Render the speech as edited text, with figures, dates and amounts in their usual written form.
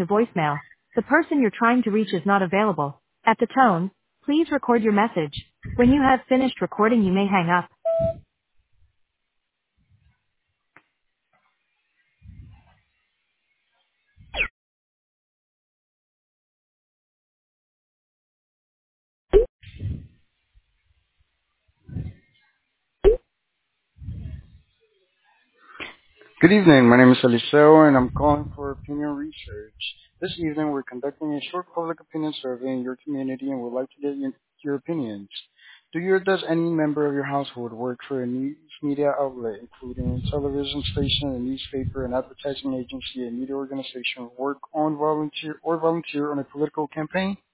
to voicemail. The person you're trying to reach is not available. At the tone, please record your message. When you have finished recording, you may hang up. Good evening. My name is Eliseo, and I'm calling for opinion research. This evening, we're conducting a short public opinion survey in your community and would like to get your opinions. Do you or does any member of your household work for a news media outlet, including a television station, a newspaper, an advertising agency, a media organization, work on volunteer on a political campaign?